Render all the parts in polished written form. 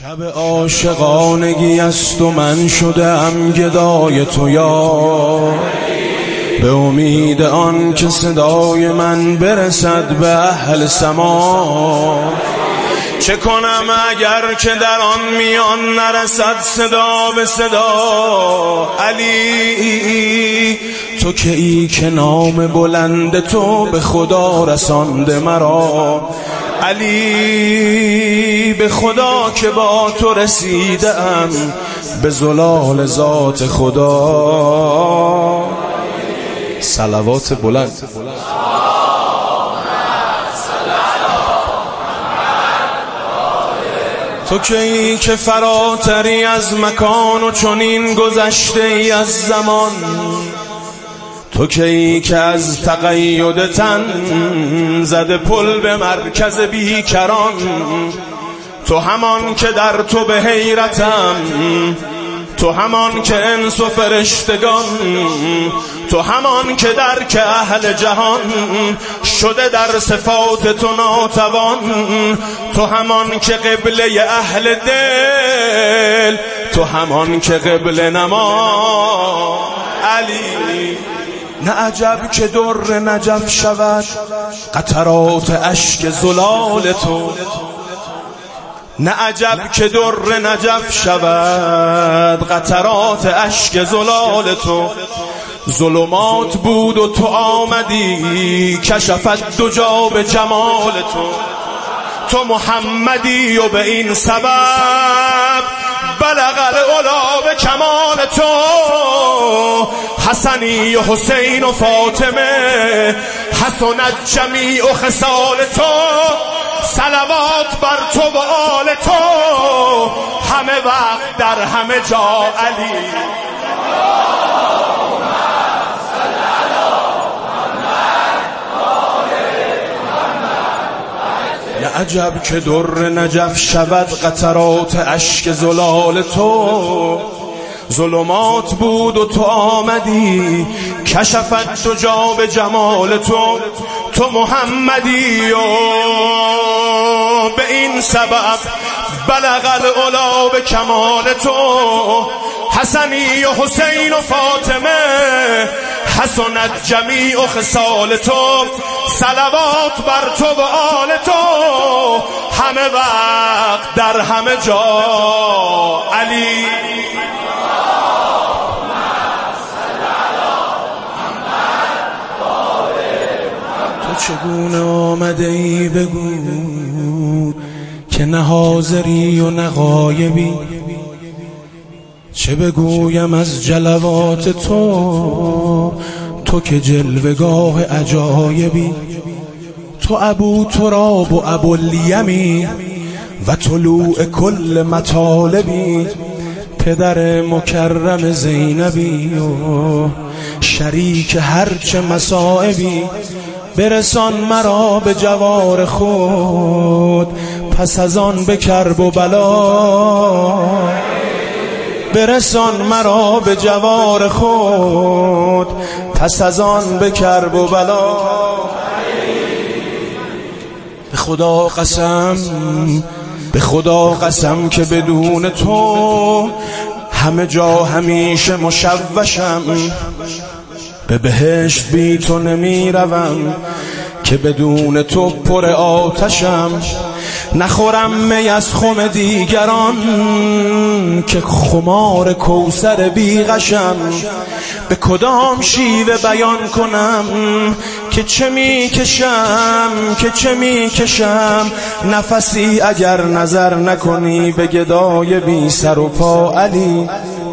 شب عاشقانگی است و من شدم گدای تو یار، به امید آن که صدای من برسد به اهل سما. چه کنم اگر که در آن میان نرسد صدا به صدا؟ علی تو که ای که نام بلند تو به خدا رسانده مرا. علی به خدا که با تو رسیدم به زلال ذات خدا. صلوات بلند. تو که ای که فراتری از مکان و چنین گذشته ای از زمان. تو که ای که از تقید تن زده پل به مرکز بیکران. تو همان که در تو به حیرتم، تو همان که انس و فرشتگان، تو همان که درک اهل جهان شده در صفات تو ناتوان. تو همان که قبله اهل دل، تو همان که قبله نما. علی نه عجب که در نجف شود قطرات اشک زلال تو. نه عجب که در نجف شود قطرات اشک زلال تو. ظلمات بود و تو آمدی کشفت دو جا به جمال تو. تو محمدی و به این سبب بلغ العلا به کمال تو. حسنی و حسین و فاطمه حسنت جمیع و خصال تو. صلوات بر تو و آل تو همه وقت در همه جا. علی نه عجب که در نجف شود قطرات اشک زلال تو. ظلمات بود و تو آمدی کشفت دو جا به جمال تو. تو محمدی و به این سبب بلغ العلا به کمال تو. حسنی و حسین و فاطمه حسنت جمیع و خصال تو. صلوات بر تو و آل تو همه وقت در همه جا. علی چگونه آمده ای بگو که نه حاضری و نه غایبی. چه بگویم از جلوات تو، تو که جلوگاه عجایبی. تو ابو تراب و ابو الیمی و طلوع کل مطالبی. پدر مکرم زینبی و شریک هرچه مصائبی. برسان مرا به جوار خود پس از آن به کرب و بلا. برسان مرا به جوار خود پس از آن به کرب و بلا. به خدا قسم، به خدا قسم که بدون تو همه جا همیشه مشوشم. به بهشت بی تو نمی روم که بدون تو پر آتشم. نخورم می از خم دیگران که خمار کوثر بی غشم. به کدام شیوه بیان کنم که چه می کشم، که چه می کشم. نفسی اگر نظر نکنی به گدای بی سر و پا. علی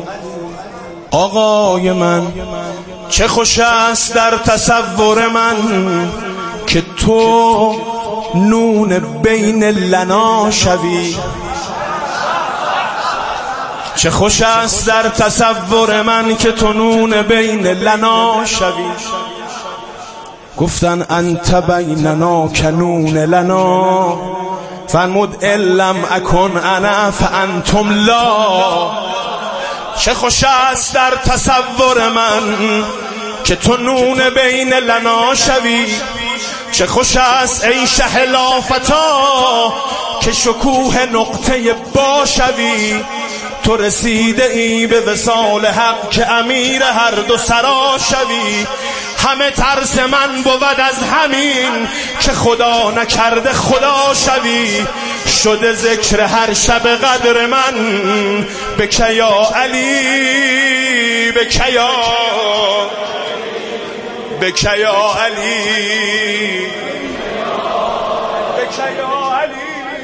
آقای من چه خوش است در تصور من که تو نون بین لنا شوی. چه خوش است در تصور من که تو نون بین لنا شوی. گفتن انت بیننا کنون لنا فرمود الم اکن انا فانتم لا. چه خوش است در تصور من که تو نون بین لنا شوی. چه خوش است ای شه لافتا که شکوه نقطه با شوی. تو رسیده ای به وصال حق که امیر هر دو سرا شوی. همه ترس من بود از همین که خدا نکرده خدا شوی. شده ذکر هر شب قدر من بکه یا علی، بکه یا علی، بکه یا علی.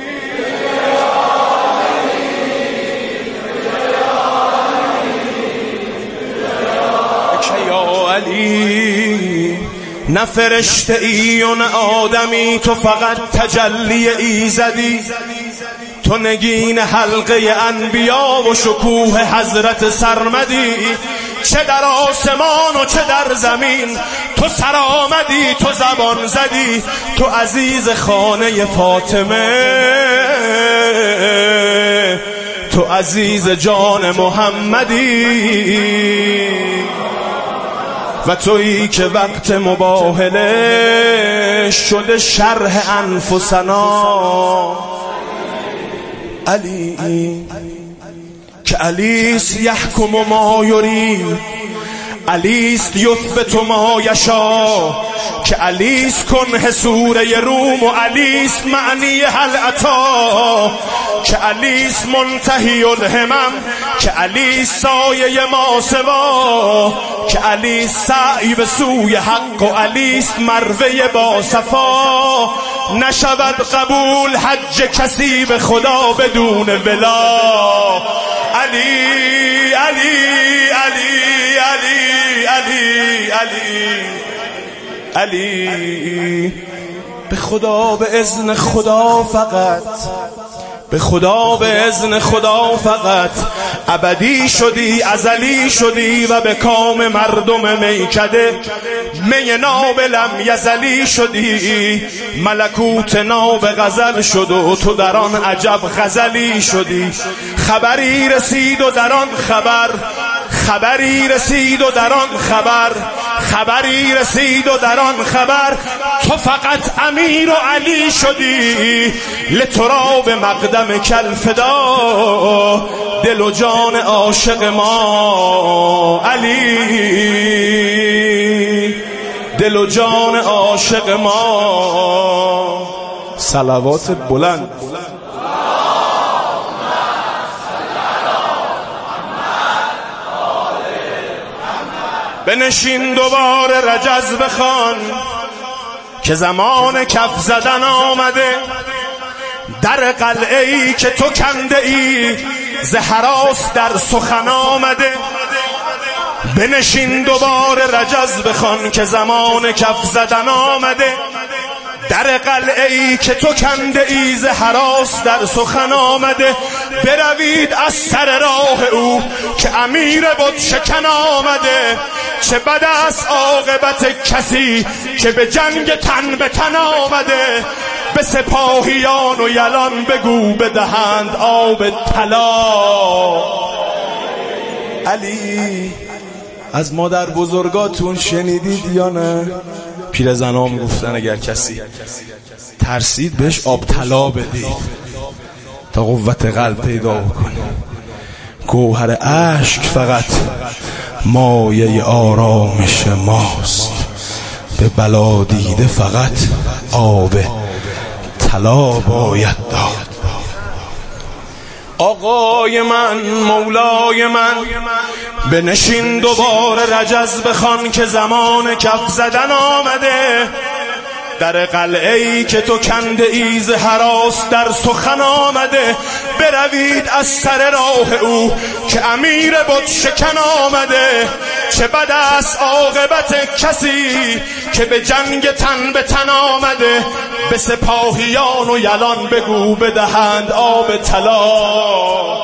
علی نه فرشته ای و نه آدمی، تو فقط تجلی ایزدی. تو نگین حلقه انبیا و شکوه حضرت سرمدی. چه در آسمان و چه در زمین تو سر آمدی، تو زبان زدی. تو عزیز خانه فاطمه، تو عزیز جان محمدی. و تویی که وقت مباهله شده شرح انفسنا. علی که علیست یحکم ما یرید، علیست یثبت ما یشا. که علیست کنه سوره روم و علیست معنی هل عطا. که علیست منتهی الهمم، که علیست سایه ما سوا. که علیست سعی به سوی حق و علیست مروه با صفا. نشود قبول حج کسی به خدا بدون ولا. علی علی علی علی علی علی علی. به خدا به اذن خدا فقط، به خدا به اذن خدا فقط ابدی شدی، ازلی شدی و به کام مردم میکده می نابلم یزلی شدی. ملکوت ناب غزل شد و تو در آن عجب غزلی شدی. خبری رسید و در آن خبر، خبری رسید و در آن خبر، خبری رسید و در آن خبر تو فقط امیر و علی شدی. لتراب مقدم کل فدا، دل و جان عاشق ما علی، دل و جان عاشق ما. صلوات بلند. بنشین دوباره رجز بخوان که زمان کف زدن آمده. در قلعه ای که تو کنده ای ز هراس در سخن آمده. بنشین دوباره رجز بخوان که زمان کف زدن آمده. در قلعه ای که تو کنده ای ز هراس در سخن آمده. بروید از سر راه او که امیر بت شکن آمده. چه بد است عاقبت کسی که به جنگ تن به تن آمده. به سپاهیان و یلان بگو بدهند آب طلا. علی از مادر بزرگاتون شنیدید یا نه؟ پیرزنام گفتن اگر کسی ترسید بهش آب طلا بدید تا قوت قلب پیدا بکنه. گوهر اشک فقط مایه آرامش ماست. به بلا دیده فقط آب طلا باید داد. آقای من، مولای من، بنشین دوباره رجز بخوان که زمان کف زدن آمده. در قلعه ای که تو کنده ای ز هراس در سخن آمده. بروید از سر راه او که امیر بت شکن آمده. چه بد است عاقبت کسی که به جنگ تن به تن آمده. به سپاهیان و یلان بگو بدهند آب طلا.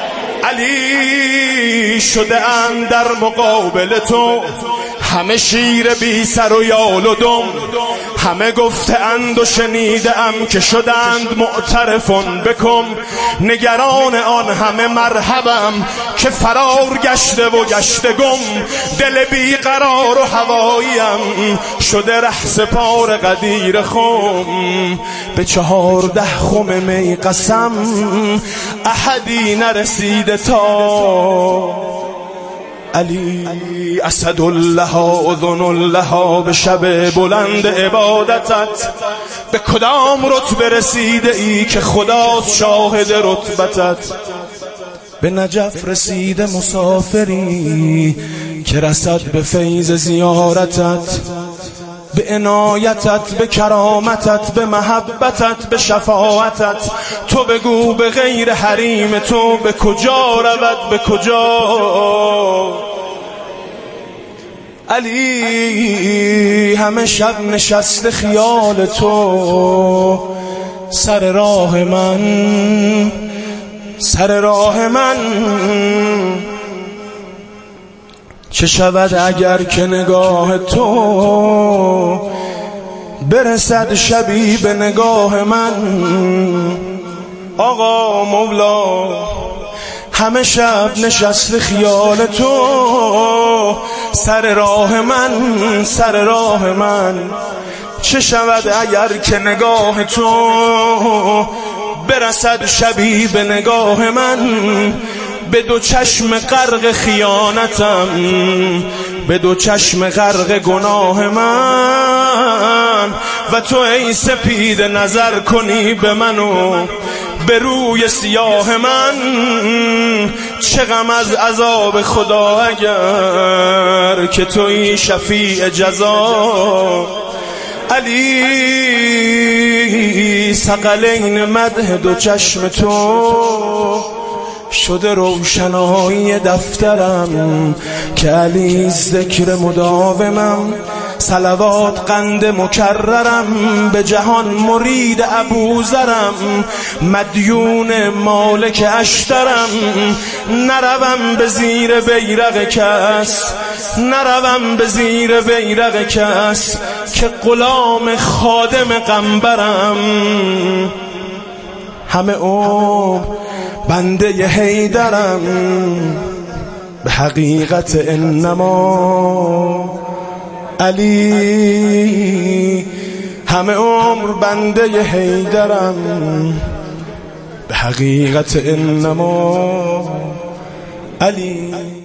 علی شده اند در مقابل تو همه شیر بی سر و یال و دم. همه گفتند و شنیدم که شدند معترفون بکم. نگران آن همه مرحبم که فرار گشته و گشته گم. دل بی قرار و هواییم شده رهسپار قدیر خم. به 14 خم می قسم احدی نرسیده تا علی اسد الله اذن الله به شب بلند عبادتت. به کدام رتبه رسیده ای که خداست شاهد رتبتت؟ به نجف رسیده مسافری که رسد به فیض زیارتت. به عنایتت، به کرامتت، به محبتت، به شفاعتت. تو بگو به غیر حریم تو به کجا رود، به کجا؟ علی همه شب نشسته خیال تو سر راه من، سر راه من. چه شود اگر که نگاه تو برسد شبی به نگاه من؟ آقا مولا همه شب نشست خیال تو سر راه من، سر راه من. چه شود اگر که نگاه تو برسد شبی به نگاه من؟ به 2 چشم غرق خیانتم، به 2 چشم غرق گناه من. و تو ای سپید نظر کنی به من و به روی سیاه من. چه غم از عذاب خدا اگر که تویی شفیع جزا. علی ثقلین مدح 2 چشم تو شده روشنایی دفترم که علی ذکر مداومم. صلوات قند مکررم به جهان مرید ابوذرم. مدیون مالک اشترم نروم به زیر بیرق کس، نروم به زیر بیرق کس که غلام خادم قنبرم. همه عمر بنده حیدرم به حقیقت انما علی. همه عمر بنده حیدرم به حقیقت انما علی.